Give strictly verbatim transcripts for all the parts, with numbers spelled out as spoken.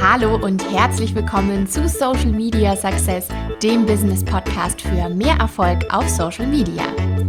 Hallo und herzlich willkommen zu Social Media Success, dem Business Podcast für mehr Erfolg auf Social Media.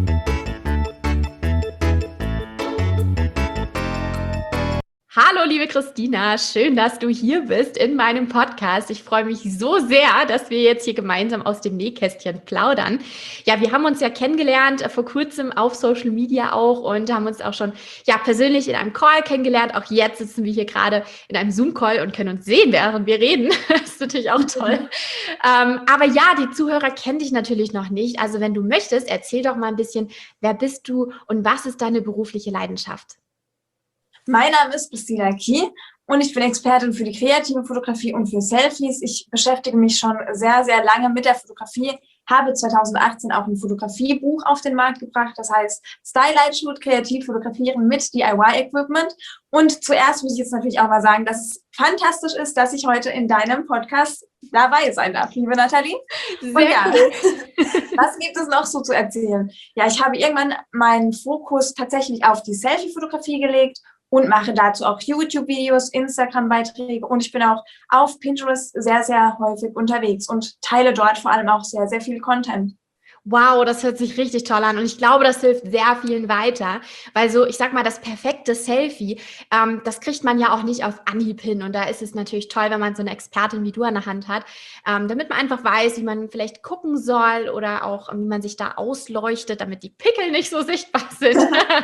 Hallo liebe Christina, schön, dass du hier bist in meinem Podcast. Ich freue mich so sehr, dass wir jetzt hier gemeinsam aus dem Nähkästchen plaudern. Ja, wir haben uns ja kennengelernt äh, vor kurzem auf Social Media auch und haben uns auch schon ja persönlich in einem Call kennengelernt. Auch jetzt sitzen wir hier gerade in einem Zoom-Call und können uns sehen, während wir reden. Das ist natürlich auch toll. ähm, aber ja, die Zuhörer kennen dich natürlich noch nicht. Also wenn du möchtest, erzähl doch mal ein bisschen, wer bist du und was ist deine berufliche Leidenschaft? Mein Name ist Christina Kie und ich bin Expertin für die kreative Fotografie und für Selfies. Ich beschäftige mich schon sehr, sehr lange mit der Fotografie, habe zweitausendachtzehn auch ein Fotografiebuch auf den Markt gebracht, das heißt Stylight Shoot, kreativ fotografieren mit D I Y-Equipment. Und zuerst muss ich jetzt natürlich auch mal sagen, dass es fantastisch ist, dass ich heute in deinem Podcast dabei sein darf, liebe Nathalie. Sehr und ja, cool. Was gibt es noch so zu erzählen? Ja, ich habe irgendwann meinen Fokus tatsächlich auf die Selfie-Fotografie gelegt und mache dazu auch YouTube-Videos, Instagram-Beiträge und ich bin auch auf Pinterest sehr, sehr häufig unterwegs und teile dort vor allem auch sehr, sehr viel Content. Wow, das hört sich richtig toll an und ich glaube, das hilft sehr vielen weiter, weil so, ich sag mal, das perfekte Selfie, ähm, das kriegt man ja auch nicht auf Anhieb hin und da ist es natürlich toll, wenn man so eine Expertin wie du an der Hand hat, ähm, damit man einfach weiß, wie man vielleicht gucken soll oder auch, wie man sich da ausleuchtet, damit die Pickel nicht so sichtbar sind.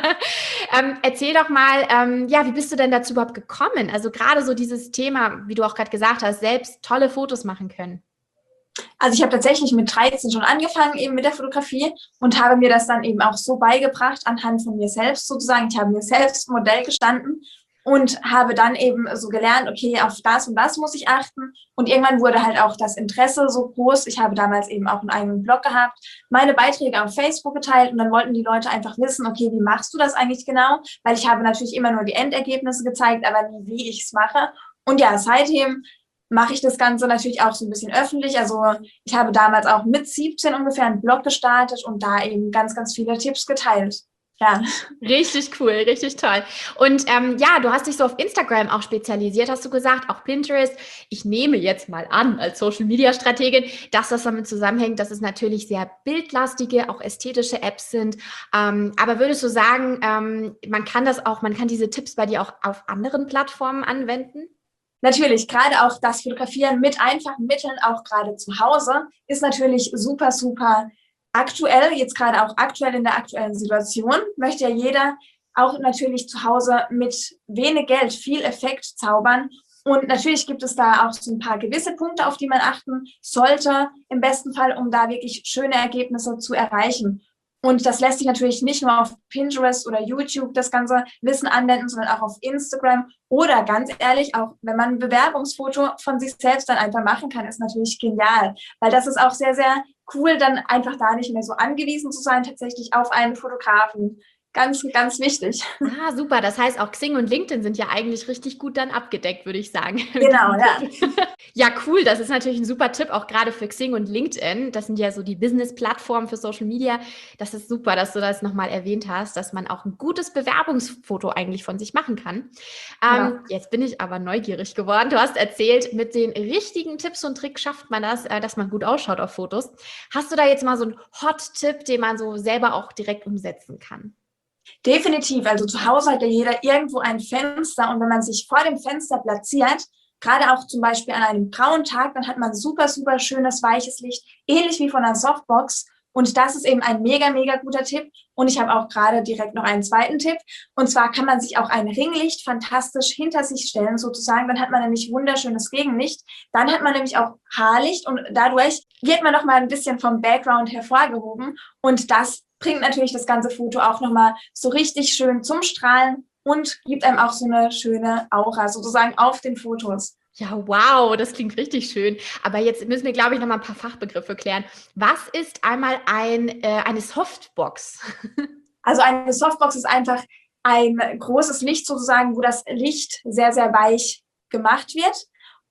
ähm, erzähl doch mal, ähm, ja, wie bist du denn dazu überhaupt gekommen? Also gerade so dieses Thema, wie du auch gerade gesagt hast, selbst tolle Fotos machen können. Also ich habe tatsächlich mit dreizehn schon angefangen eben mit der Fotografie und habe mir das dann eben auch so beigebracht anhand von mir selbst sozusagen. Ich habe mir selbst Modell gestanden und habe dann eben so gelernt, okay, auf das und das muss ich achten. Und irgendwann wurde halt auch das Interesse so groß. Ich habe damals eben auch einen eigenen Blog gehabt, meine Beiträge auf Facebook geteilt und dann wollten die Leute einfach wissen, okay, wie machst du das eigentlich genau? Weil ich habe natürlich immer nur die Endergebnisse gezeigt, aber nie, wie ich es mache. Und ja, seitdem mache ich das Ganze natürlich auch so ein bisschen öffentlich. Also ich habe damals auch mit siebzehn ungefähr einen Blog gestartet und da eben ganz, ganz viele Tipps geteilt. Ja. Richtig cool, richtig toll. Und ähm, ja, du hast dich so auf Instagram auch spezialisiert, hast du gesagt, auch Pinterest. Ich nehme jetzt mal an, als Social-Media-Strategin, dass das damit zusammenhängt, dass es natürlich sehr bildlastige, auch ästhetische Apps sind. Ähm, aber würdest du sagen, ähm, man kann das auch, man kann diese Tipps bei dir auch auf anderen Plattformen anwenden? Natürlich, gerade auch das Fotografieren mit einfachen Mitteln, auch gerade zu Hause, ist natürlich super, super aktuell, jetzt gerade auch aktuell in der aktuellen Situation, möchte ja jeder auch natürlich zu Hause mit wenig Geld viel Effekt zaubern. Und natürlich gibt es da auch so ein paar gewisse Punkte, auf die man achten sollte, im besten Fall, um da wirklich schöne Ergebnisse zu erreichen. Und das lässt sich natürlich nicht nur auf Pinterest oder YouTube das ganze Wissen anwenden, sondern auch auf Instagram oder ganz ehrlich, auch wenn man ein Bewerbungsfoto von sich selbst dann einfach machen kann, ist natürlich genial, weil das ist auch sehr, sehr cool, dann einfach da nicht mehr so angewiesen zu sein, tatsächlich auf einen Fotografen. Ganz, ganz wichtig. Ah, super. Das heißt, auch Xing und LinkedIn sind ja eigentlich richtig gut dann abgedeckt, würde ich sagen. Genau, ja. Ja, cool. Das ist natürlich ein super Tipp, auch gerade für Xing und LinkedIn. Das sind ja so die Business-Plattformen für Social Media. Das ist super, dass du das nochmal erwähnt hast, dass man auch ein gutes Bewerbungsfoto eigentlich von sich machen kann. Genau. Ähm, jetzt bin ich aber neugierig geworden. Du hast erzählt, mit den richtigen Tipps und Tricks schafft man das, äh, dass man gut ausschaut auf Fotos. Hast du da jetzt mal so einen Hot-Tipp, den man so selber auch direkt umsetzen kann? Definitiv. Also zu Hause hat ja jeder irgendwo ein Fenster und wenn man sich vor dem Fenster platziert, gerade auch zum Beispiel an einem grauen Tag, dann hat man super, super schönes, weiches Licht, ähnlich wie von einer Softbox. Und das ist eben ein mega, mega guter Tipp. Und ich habe auch gerade direkt noch einen zweiten Tipp. Und zwar kann man sich auch ein Ringlicht fantastisch hinter sich stellen, sozusagen. Dann hat man nämlich wunderschönes Gegenlicht. Dann hat man nämlich auch Haarlicht und dadurch wird man noch mal ein bisschen vom Background hervorgehoben. Und das bringt natürlich das ganze Foto auch nochmal so richtig schön zum Strahlen und gibt einem auch so eine schöne Aura sozusagen auf den Fotos. Ja, wow, das klingt richtig schön. Aber jetzt müssen wir, glaube ich, noch mal ein paar Fachbegriffe klären. Was ist einmal ein, äh, eine Softbox? Also eine Softbox ist einfach ein großes Licht sozusagen, wo das Licht sehr, sehr weich gemacht wird.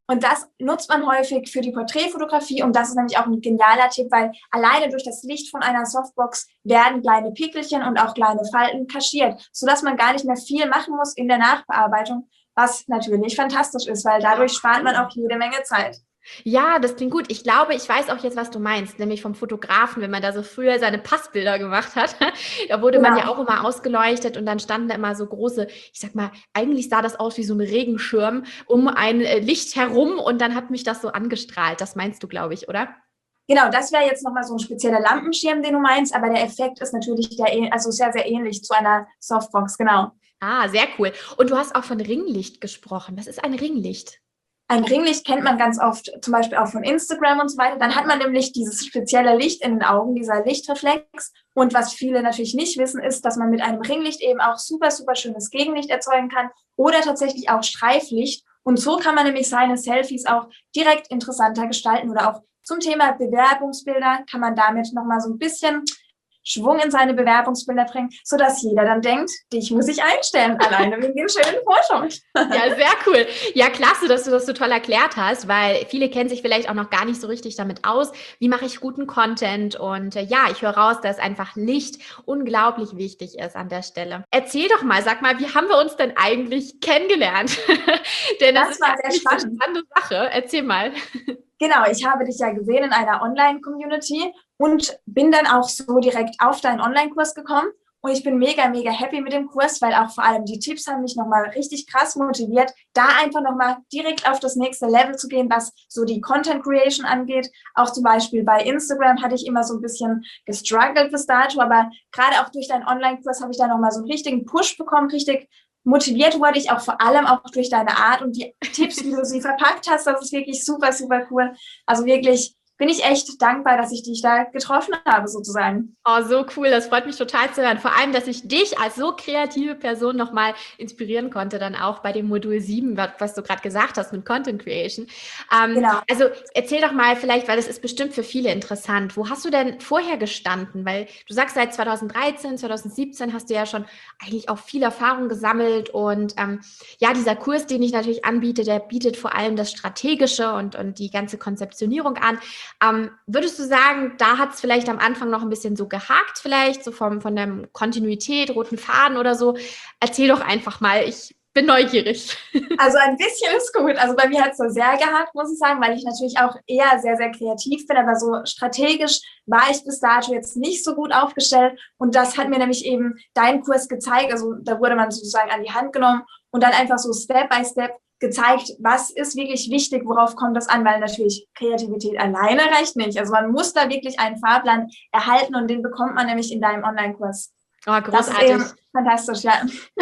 Und das nutzt man häufig für die Porträtfotografie und das ist nämlich auch ein genialer Tipp, weil alleine durch das Licht von einer Softbox werden kleine Pickelchen und auch kleine Falten kaschiert, sodass man gar nicht mehr viel machen muss in der Nachbearbeitung, was natürlich fantastisch ist, weil dadurch spart man auch jede Menge Zeit. Ja, das klingt gut. Ich glaube, ich weiß auch jetzt, was du meinst, nämlich vom Fotografen, wenn man da so früher seine Passbilder gemacht hat. Da wurde Genau. man ja auch immer ausgeleuchtet und dann standen da immer so große, ich sag mal, eigentlich sah das aus wie so ein Regenschirm um ein äh, Licht herum und dann hat mich das so angestrahlt. Das meinst du, glaube ich, oder? Genau, das wäre jetzt nochmal so ein spezieller Lampenschirm, den du meinst, aber der Effekt ist natürlich der, also sehr, sehr ähnlich zu einer Softbox, genau. Ah, sehr cool. Und du hast auch von Ringlicht gesprochen. Was ist ein Ringlicht? Ein Ringlicht kennt man ganz oft, zum Beispiel auch von Instagram und so weiter. Dann hat man nämlich dieses spezielle Licht in den Augen, dieser Lichtreflex. Und was viele natürlich nicht wissen, ist, dass man mit einem Ringlicht eben auch super, super schönes Gegenlicht erzeugen kann oder tatsächlich auch Streiflicht. Und so kann man nämlich seine Selfies auch direkt interessanter gestalten oder auch zum Thema Bewerbungsbilder kann man damit nochmal so ein bisschen Schwung in seine Bewerbungsbilder bringen, sodass jeder dann denkt, dich muss ich einstellen, alleine wegen dem schönen Foto. Ja, sehr cool. Ja, klasse, dass du das so toll erklärt hast, weil viele kennen sich vielleicht auch noch gar nicht so richtig damit aus. Wie mache ich guten Content? Und äh, ja, ich höre raus, dass einfach Licht unglaublich wichtig ist an der Stelle. Erzähl doch mal, sag mal, wie haben wir uns denn eigentlich kennengelernt? Denn das, Das ist war ja sehr eine spannend. spannende Sache. Erzähl mal. Genau, ich habe dich ja gesehen in einer Online-Community und bin dann auch so direkt auf deinen Online-Kurs gekommen. Und ich bin mega, mega happy mit dem Kurs, weil auch vor allem die Tipps haben mich nochmal richtig krass motiviert, da einfach nochmal direkt auf das nächste Level zu gehen, was so die Content Creation angeht. Auch zum Beispiel bei Instagram hatte ich immer so ein bisschen gestruggelt bis dato, aber gerade auch durch deinen Online-Kurs habe ich da nochmal so einen richtigen Push bekommen, richtig motiviert wurde ich auch vor allem auch durch deine Art und die Tipps, wie du sie verpackt hast. Das ist wirklich super, super cool. Also wirklich bin ich echt dankbar, dass ich dich da getroffen habe, sozusagen. Oh, so cool. Das freut mich total zu hören. Vor allem, dass ich dich als so kreative Person nochmal inspirieren konnte, dann auch bei dem Modul sieben, was du gerade gesagt hast mit Content Creation. Ähm, Genau. Also erzähl doch mal vielleicht, weil das ist bestimmt für viele interessant. Wo hast du denn vorher gestanden? Weil du sagst, seit zweitausenddreizehn, zweitausendsiebzehn hast du ja schon eigentlich auch viel Erfahrung gesammelt. Und ähm, ja, dieser Kurs, den ich natürlich anbiete, der bietet vor allem das Strategische und, und die ganze Konzeptionierung an. Ähm, würdest du sagen, da hat es vielleicht am Anfang noch ein bisschen so gehakt, vielleicht so vom, von der Kontinuität, roten Faden oder so? Erzähl doch einfach mal, ich bin neugierig. Also ein bisschen ist gut. Also bei mir hat es so sehr gehakt, muss ich sagen, weil ich natürlich auch eher sehr, sehr kreativ bin, aber so strategisch war ich bis dato jetzt nicht so gut aufgestellt. Und das hat mir nämlich eben dein Kurs gezeigt. Also da wurde man sozusagen an die Hand genommen und dann einfach so Step by Step gezeigt, was ist wirklich wichtig, worauf kommt das an, weil natürlich Kreativität alleine reicht nicht. Also man muss da wirklich einen Fahrplan erhalten und den bekommt man nämlich in deinem Online-Kurs. Oh, großartig. Das ist eben fantastisch, ja.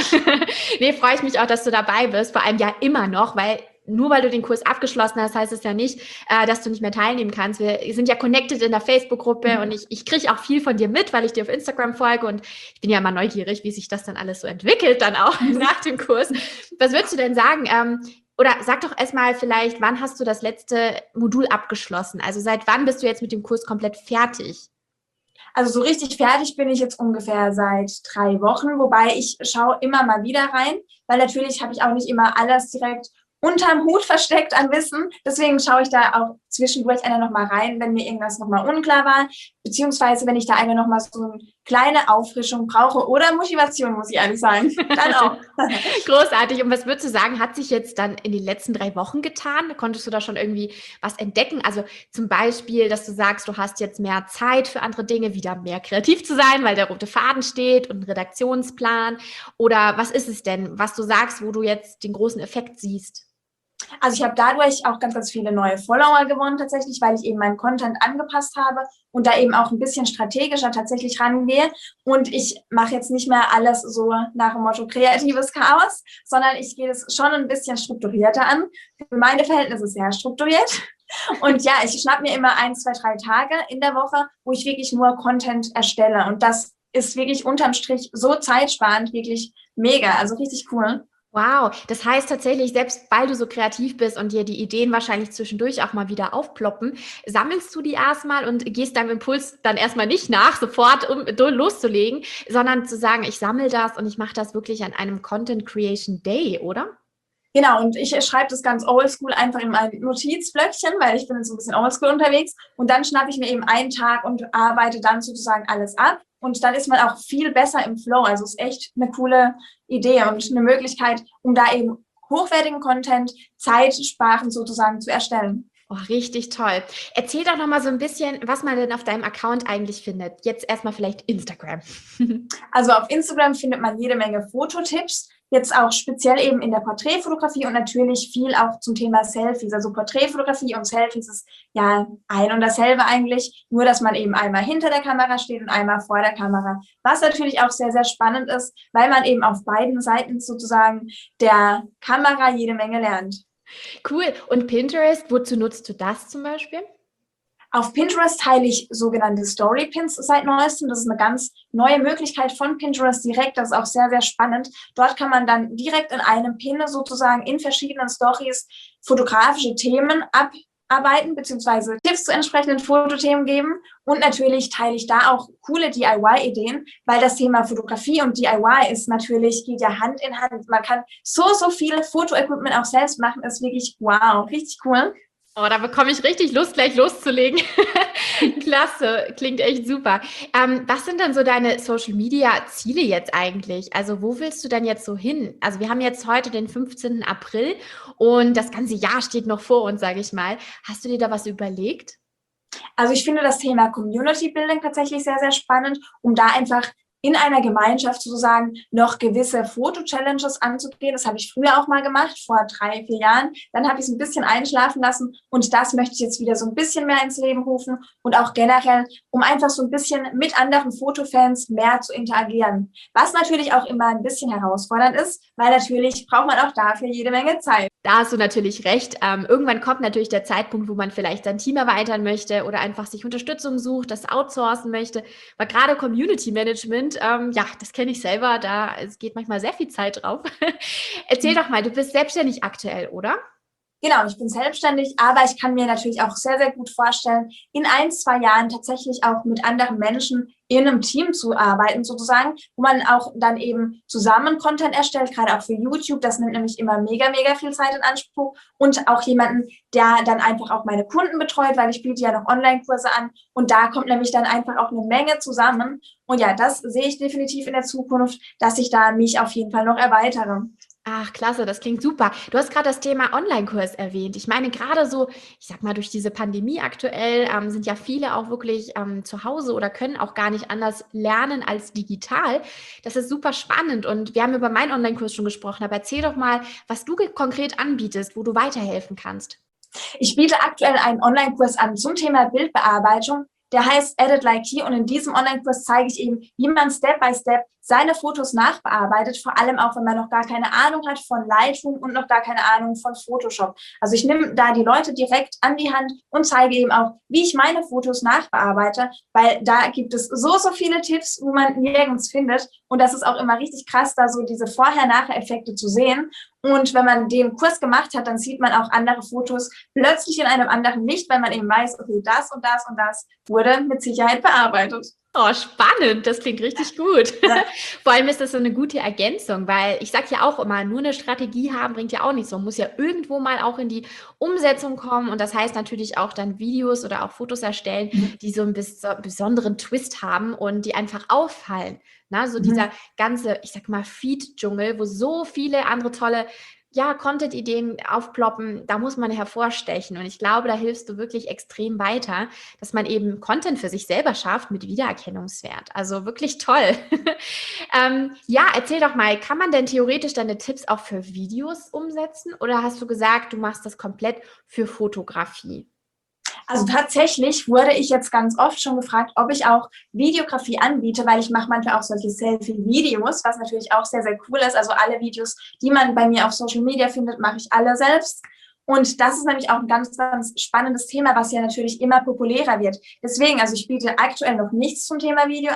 Nee, freue ich mich auch, dass du dabei bist, vor allem ja immer noch, weil nur weil du den Kurs abgeschlossen hast, heißt es ja nicht, äh, dass du nicht mehr teilnehmen kannst. Wir sind ja connected in der Facebook-Gruppe mhm. und ich, ich kriege auch viel von dir mit, weil ich dir auf Instagram folge und ich bin ja immer neugierig, wie sich das dann alles so entwickelt, dann auch nach dem Kurs. Was würdest du denn sagen? Ähm, oder sag doch erstmal vielleicht, wann hast du das letzte Modul abgeschlossen? Also seit wann bist du jetzt mit dem Kurs komplett fertig? Also so richtig fertig bin ich jetzt ungefähr seit drei Wochen, wobei ich schaue immer mal wieder rein, weil natürlich habe ich auch nicht immer alles direkt unterm Hut versteckt an Wissen. Deswegen schaue ich da auch zwischendurch einer nochmal rein, wenn mir irgendwas nochmal unklar war, beziehungsweise wenn ich da einer nochmal so eine kleine Auffrischung brauche oder Motivation, muss ich ehrlich sagen. Dann auch. Großartig. Und was würdest du sagen, hat sich jetzt dann in den letzten drei Wochen getan? Konntest du da schon irgendwie was entdecken? Also zum Beispiel, dass du sagst, du hast jetzt mehr Zeit für andere Dinge, wieder mehr kreativ zu sein, weil der rote Faden steht und ein Redaktionsplan. Oder was ist es denn, was du sagst, wo du jetzt den großen Effekt siehst? Also ich habe dadurch auch ganz, ganz viele neue Follower gewonnen tatsächlich, weil ich eben meinen Content angepasst habe und da eben auch ein bisschen strategischer tatsächlich rangehe. Und ich mache jetzt nicht mehr alles so nach dem Motto kreatives Chaos, sondern ich gehe das schon ein bisschen strukturierter an. Für meine Verhältnisse sehr strukturiert. Und ja, ich schnapp mir immer ein, zwei, drei Tage in der Woche, wo ich wirklich nur Content erstelle. Und das ist wirklich unterm Strich so zeitsparend, wirklich mega, also richtig cool. Wow, das heißt tatsächlich, selbst weil du so kreativ bist und dir die Ideen wahrscheinlich zwischendurch auch mal wieder aufploppen, sammelst du die erstmal und gehst deinem Impuls dann erstmal nicht nach, sofort um loszulegen, sondern zu sagen, ich sammle das und ich mache das wirklich an einem Content Creation Day, oder? Genau, und ich schreibe das ganz oldschool einfach in mein Notizblöckchen, weil ich bin jetzt so ein bisschen oldschool unterwegs. Und dann schnappe ich mir eben einen Tag und arbeite dann sozusagen alles ab. Und dann ist man auch viel besser im Flow. Also es ist echt eine coole Idee und eine Möglichkeit, um da eben hochwertigen Content, zeitsparend sozusagen zu erstellen. Oh, richtig toll. Erzähl doch noch mal so ein bisschen, was man denn auf deinem Account eigentlich findet. Jetzt erstmal vielleicht Instagram. Also auf Instagram findet man jede Menge Fototipps, jetzt auch speziell eben in der Porträtfotografie und natürlich viel auch zum Thema Selfies. Also Porträtfotografie und Selfies ist ja ein und dasselbe eigentlich, nur dass man eben einmal hinter der Kamera steht und einmal vor der Kamera. Was natürlich auch sehr, sehr spannend ist, weil man eben auf beiden Seiten sozusagen der Kamera jede Menge lernt. Cool. Und Pinterest, wozu nutzt du das zum Beispiel? Auf Pinterest teile ich sogenannte Storypins seit neuestem. Das ist eine ganz neue Möglichkeit von Pinterest direkt. Das ist auch sehr, sehr spannend. Dort kann man dann direkt in einem Pin sozusagen in verschiedenen Stories fotografische Themen abarbeiten beziehungsweise Tipps zu entsprechenden Fotothemen geben. Und natürlich teile ich da auch coole D I Y-Ideen, weil das Thema Fotografie und D I Y ist natürlich, geht ja Hand in Hand. Man kann so, so viel Fotoequipment auch selbst machen. Das ist wirklich wow, richtig cool. Oh, da bekomme ich richtig Lust, gleich loszulegen. Klasse, klingt echt super. Ähm, was sind denn so deine Social-Media-Ziele jetzt eigentlich? Also wo willst du denn jetzt so hin? Also wir haben jetzt heute den fünfzehnten April und das ganze Jahr steht noch vor uns, sage ich mal. Hast du dir da was überlegt? Also ich finde das Thema Community Building tatsächlich sehr, sehr spannend, um da einfach in einer Gemeinschaft sozusagen noch gewisse Foto-Challenges anzugehen. Das habe ich früher auch mal gemacht, vor drei, vier Jahren. Dann habe ich es ein bisschen einschlafen lassen und das möchte ich jetzt wieder so ein bisschen mehr ins Leben rufen und auch generell, um einfach so ein bisschen mit anderen Fotofans mehr zu interagieren. Was natürlich auch immer ein bisschen herausfordernd ist, weil natürlich braucht man auch dafür jede Menge Zeit. Da hast du natürlich recht. Ähm, irgendwann kommt natürlich der Zeitpunkt, wo man vielleicht sein Team erweitern möchte oder einfach sich Unterstützung sucht, das outsourcen möchte. Aber gerade Community Management, ähm, ja, das kenne ich selber, da es geht manchmal sehr viel Zeit drauf. Erzähl doch mal, du bist selbstständig aktuell, oder? Genau, ich bin selbstständig, aber ich kann mir natürlich auch sehr, sehr gut vorstellen, in ein, zwei Jahren tatsächlich auch mit anderen Menschen in einem Team zu arbeiten sozusagen, wo man auch dann eben zusammen Content erstellt, gerade auch für YouTube. Das nimmt nämlich immer mega, mega viel Zeit in Anspruch und auch jemanden, der dann einfach auch meine Kunden betreut, weil ich biete ja noch Online-Kurse an und da kommt nämlich dann einfach auch eine Menge zusammen. Und ja, das sehe ich definitiv in der Zukunft, dass ich da mich auf jeden Fall noch erweitere. Ach, klasse, das klingt super. Du hast gerade das Thema Online-Kurs erwähnt. Ich meine, gerade so, ich sag mal, durch diese Pandemie aktuell ähm, sind ja viele auch wirklich ähm, zu Hause oder können auch gar nicht anders lernen als digital. Das ist super spannend und wir haben über meinen Online-Kurs schon gesprochen, aber erzähl doch mal, was du ge- konkret anbietest, wo du weiterhelfen kannst. Ich biete aktuell einen Online-Kurs an zum Thema Bildbearbeitung. Der heißt Edit Like He und in diesem Online-Kurs zeige ich eben, wie man Step by Step seine Fotos nachbearbeitet, vor allem auch, wenn man noch gar keine Ahnung hat von Lightroom und noch gar keine Ahnung von Photoshop. Also ich nehme da die Leute direkt an die Hand und zeige eben auch, wie ich meine Fotos nachbearbeite, weil da gibt es so, so viele Tipps, wo man nirgends findet und das ist auch immer richtig krass, da so diese Vorher-Nachher-Effekte zu sehen. Und wenn man den Kurs gemacht hat, dann sieht man auch andere Fotos plötzlich in einem anderen Licht, weil man eben weiß, okay, das und das und das wurde mit Sicherheit bearbeitet. Oh, spannend. Das klingt richtig gut. Ja. Vor allem ist das so eine gute Ergänzung, weil ich sage ja auch immer, nur eine Strategie haben bringt ja auch nichts. Man muss ja irgendwo mal auch in die Umsetzung kommen und das heißt natürlich auch dann Videos oder auch Fotos erstellen, Mhm. die so einen bes besonderen Twist haben und die einfach auffallen. Na, so Mhm. dieser ganze, ich sag mal, Feed-Dschungel, wo so viele andere tolle ja, Content-Ideen aufploppen, da muss man hervorstechen. Und ich glaube, da hilfst du wirklich extrem weiter, dass man eben Content für sich selber schafft mit Wiedererkennungswert. Also wirklich toll. ähm, ja, erzähl doch mal, kann man denn theoretisch deine Tipps auch für Videos umsetzen? Oder hast du gesagt, du machst das komplett für Fotografie? Also tatsächlich wurde ich jetzt ganz oft schon gefragt, ob ich auch Videografie anbiete, weil ich mache manchmal auch solche Selfie-Videos, was natürlich auch sehr, sehr cool ist. Also alle Videos, die man bei mir auf Social Media findet, mache ich alle selbst. Und das ist nämlich auch ein ganz, ganz spannendes Thema, was ja natürlich immer populärer wird. Deswegen, also ich biete aktuell noch nichts zum Thema Video an,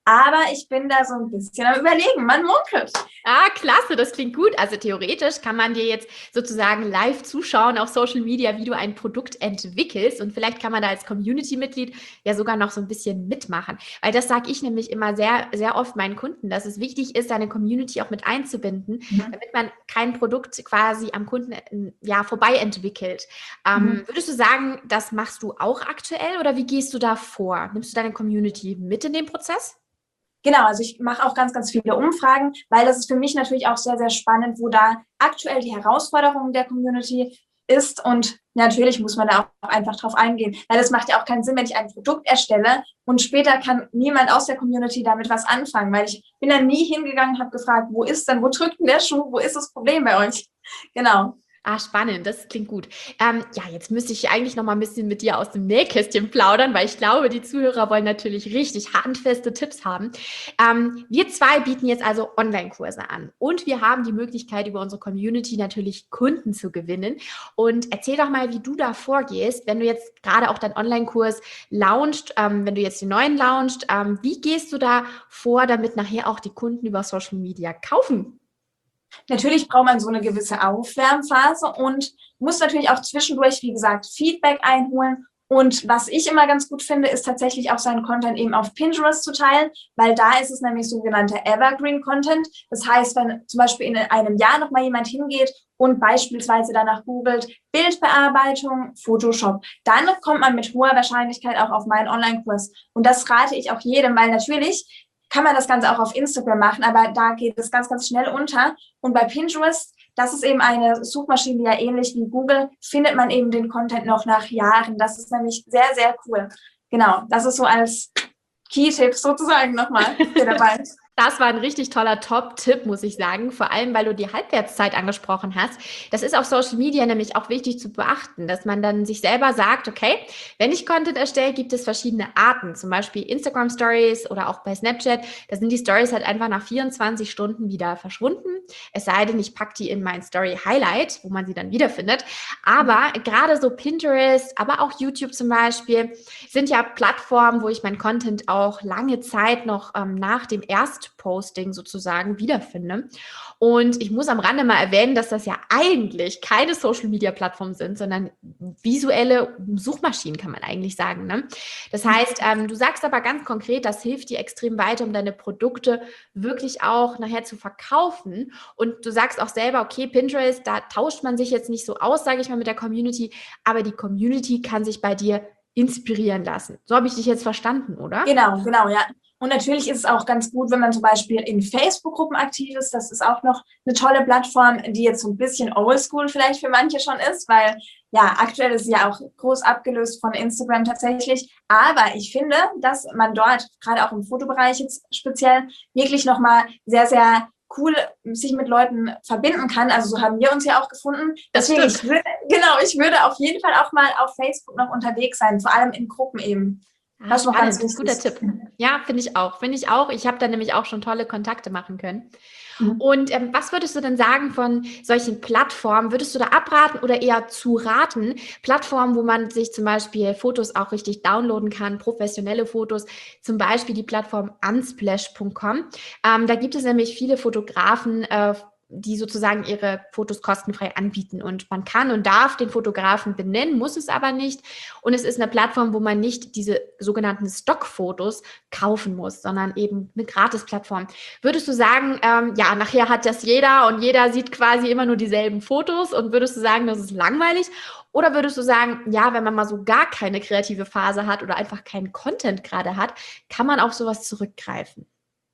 Aber ich bin da so ein bisschen am Überlegen. Man munkelt. Ah, klasse, das klingt gut. Also theoretisch kann man dir jetzt sozusagen live zuschauen auf Social Media, wie du ein Produkt entwickelst. Und vielleicht kann man da als Community-Mitglied ja sogar noch so ein bisschen mitmachen. Weil das sage ich nämlich immer sehr, sehr oft meinen Kunden, dass es wichtig ist, seine Community auch mit einzubinden, Mhm. damit man kein Produkt quasi am Kunden äh, ja, vorbei entwickelt. Ähm, Mhm. würdest du sagen, das machst du auch aktuell oder wie gehst du da vor? Nimmst du deine Community mit in den Prozess? Genau, also ich mache auch ganz, ganz viele Umfragen, weil das ist für mich natürlich auch sehr, sehr spannend, wo da aktuell die Herausforderung der Community ist. Und natürlich muss man da auch einfach drauf eingehen, weil es macht ja auch keinen Sinn, wenn ich ein Produkt erstelle und später kann niemand aus der Community damit was anfangen, weil ich bin dann nie hingegangen, habe gefragt, wo ist denn, wo drückt denn der Schuh, wo ist das Problem bei euch? Genau. Ah, spannend, das klingt gut. Ähm, ja, jetzt müsste ich eigentlich noch mal ein bisschen mit dir aus dem Nähkästchen plaudern, weil ich glaube, die Zuhörer wollen natürlich richtig handfeste Tipps haben. Ähm, wir zwei bieten jetzt also Online-Kurse an und wir haben die Möglichkeit, über unsere Community natürlich Kunden zu gewinnen. Und erzähl doch mal, wie du da vorgehst, wenn du jetzt gerade auch deinen Online-Kurs launchst, ähm, wenn du jetzt den neuen launchst, ähm, wie gehst du da vor, damit nachher auch die Kunden über Social Media kaufen? Natürlich braucht man so eine gewisse Aufwärmphase und muss natürlich auch zwischendurch, wie gesagt, Feedback einholen. Und was ich immer ganz gut finde, ist tatsächlich auch seinen Content eben auf Pinterest zu teilen, weil da ist es nämlich sogenannter Evergreen Content. Das heißt, wenn zum Beispiel in einem Jahr nochmal jemand hingeht und beispielsweise danach googelt Bildbearbeitung, Photoshop, dann kommt man mit hoher Wahrscheinlichkeit auch auf meinen Online-Kurs. Und das rate ich auch jedem, weil natürlich kann man das Ganze auch auf Instagram machen, aber da geht es ganz, ganz schnell unter. Und bei Pinterest, das ist eben eine Suchmaschine, ja ähnlich wie Google, findet man eben den Content noch nach Jahren. Das ist nämlich sehr, sehr cool. Genau, das ist so als Key-Tipp sozusagen nochmal für dabei. Das war ein richtig toller Top-Tipp, muss ich sagen, vor allem, weil du die Halbwertszeit angesprochen hast. Das ist auf Social Media nämlich auch wichtig zu beachten, dass man dann sich selber sagt, okay, wenn ich Content erstelle, gibt es verschiedene Arten, zum Beispiel Instagram Stories oder auch bei Snapchat. Da sind die Stories halt einfach nach vierundzwanzig Stunden wieder verschwunden. Es sei denn, ich packe die in mein Story Highlight, wo man sie dann wiederfindet. Aber gerade so Pinterest, aber auch YouTube zum Beispiel, sind ja Plattformen, wo ich meinen Content auch lange Zeit noch ähm, nach dem ersten Posting sozusagen wiederfinde. Und ich muss am Rande mal erwähnen, dass das ja eigentlich keine Social-Media-Plattformen sind, sondern visuelle Suchmaschinen, kann man eigentlich sagen. Ne? Das heißt, ähm, du sagst aber ganz konkret, das hilft dir extrem weiter, um deine Produkte wirklich auch nachher zu verkaufen. Und du sagst auch selber, okay, Pinterest, da tauscht man sich jetzt nicht so aus, sage ich mal, mit der Community, aber die Community kann sich bei dir inspirieren lassen. So habe ich dich jetzt verstanden, oder? Genau, genau, ja. Und natürlich ist es auch ganz gut, wenn man zum Beispiel in Facebook-Gruppen aktiv ist. Das ist auch noch eine tolle Plattform, die jetzt so ein bisschen oldschool vielleicht für manche schon ist, weil ja, aktuell ist sie ja auch groß abgelöst von Instagram tatsächlich. Aber ich finde, dass man dort, gerade auch im Fotobereich jetzt speziell, wirklich nochmal sehr, sehr cool sich mit Leuten verbinden kann. Also so haben wir uns ja auch gefunden. Deswegen, ich würde, genau, ich würde auf jeden Fall auch mal auf Facebook noch unterwegs sein, vor allem in Gruppen eben. Ah, Das ist noch ganz spannend, wichtig. guter Tipp. Ja, finde ich auch. Finde ich auch. Ich habe da nämlich auch schon tolle Kontakte machen können. Mhm. Und ähm, was würdest du denn sagen von solchen Plattformen? Würdest du da abraten oder eher zu raten? Plattformen, wo man sich zum Beispiel Fotos auch richtig downloaden kann, professionelle Fotos, zum Beispiel die Plattform unsplash punkt com. Ähm, da gibt es nämlich viele Fotografen, äh, die sozusagen ihre Fotos kostenfrei anbieten. Und man kann und darf den Fotografen benennen, muss es aber nicht. Und es ist eine Plattform, wo man nicht diese sogenannten Stockfotos kaufen muss, sondern eben eine Gratis-Plattform. Würdest du sagen, ähm, ja, nachher hat das jeder und jeder sieht quasi immer nur dieselben Fotos und würdest du sagen, das ist langweilig? Oder würdest du sagen, ja, wenn man mal so gar keine kreative Phase hat oder einfach keinen Content gerade hat, kann man auf sowas zurückgreifen?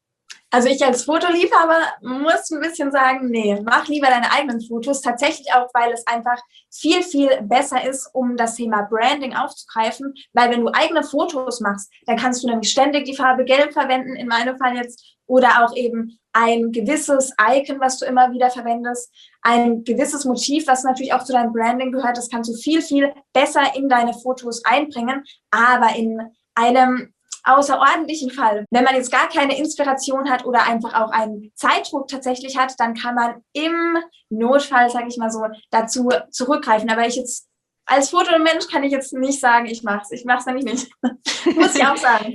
Also ich als Fotoliebhaber muss ein bisschen sagen, nee, mach lieber deine eigenen Fotos. Tatsächlich auch, weil es einfach viel, viel besser ist, um das Thema Branding aufzugreifen. Weil wenn du eigene Fotos machst, dann kannst du nämlich ständig die Farbe Gelb verwenden, in meinem Fall jetzt, oder auch eben ein gewisses Icon, was du immer wieder verwendest, ein gewisses Motiv, was natürlich auch zu deinem Branding gehört. Das kannst du viel, viel besser in deine Fotos einbringen. Aber in einem außerordentlichen Fall, wenn man jetzt gar keine Inspiration hat oder einfach auch einen Zeitdruck tatsächlich hat, dann kann man im Notfall, sage ich mal so, dazu zurückgreifen. Aber ich jetzt als Fotomensch kann ich jetzt nicht sagen, ich mache es. Ich mache es nämlich nicht. Muss ich auch sagen.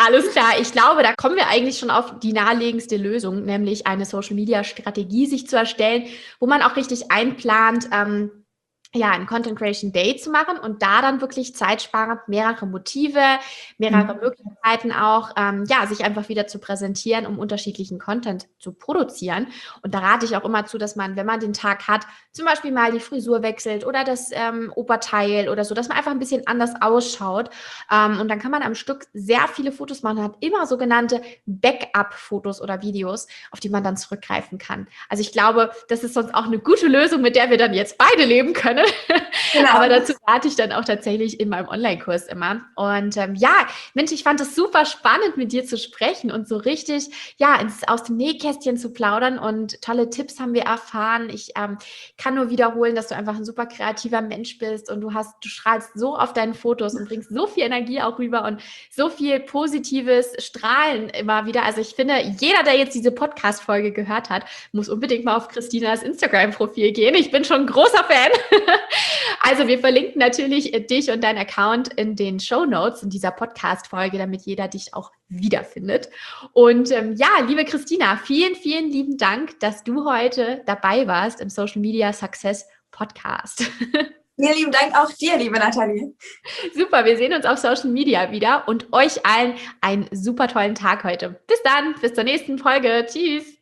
Alles klar. Ich glaube, da kommen wir eigentlich schon auf die naheliegendste Lösung, nämlich eine Social-Media-Strategie sich zu erstellen, wo man auch richtig einplant, ähm, ja, ein Content Creation Day zu machen und da dann wirklich zeitsparend mehrere Motive, mehrere Mhm. Möglichkeiten auch, ähm, ja, sich einfach wieder zu präsentieren, um unterschiedlichen Content zu produzieren. Und da rate ich auch immer zu, dass man, wenn man den Tag hat, zum Beispiel mal die Frisur wechselt oder das ähm, Oberteil oder so, dass man einfach ein bisschen anders ausschaut. Ähm, und dann kann man am Stück sehr viele Fotos machen, hat immer sogenannte Backup-Fotos oder Videos, auf die man dann zurückgreifen kann. Also ich glaube, das ist sonst auch eine gute Lösung, mit der wir dann jetzt beide leben können. Genau. Aber dazu rate ich dann auch tatsächlich in meinem Online-Kurs immer. Und ähm, ja, Mensch, ich fand es super spannend, mit dir zu sprechen und so richtig, ja, ins, aus dem Nähkästchen zu plaudern und tolle Tipps haben wir erfahren. Ich ähm, kann nur wiederholen, dass du einfach ein super kreativer Mensch bist und du hast, du strahlst so auf deinen Fotos und bringst so viel Energie auch rüber und so viel positives Strahlen immer wieder. Also ich finde, jeder, der jetzt diese Podcast-Folge gehört hat, muss unbedingt mal auf Christinas Instagram-Profil gehen. Ich bin schon ein großer Fan. Also wir verlinken natürlich dich und deinen Account in den Shownotes in dieser Podcast-Folge, damit jeder dich auch wiederfindet. Und ähm, ja, liebe Christina, vielen, vielen lieben Dank, dass du heute dabei warst im Social Media Success Podcast. Vielen lieben Dank auch dir, liebe Nathalie. Super, wir sehen uns auf Social Media wieder und euch allen einen super tollen Tag heute. Bis dann, bis zur nächsten Folge. Tschüss.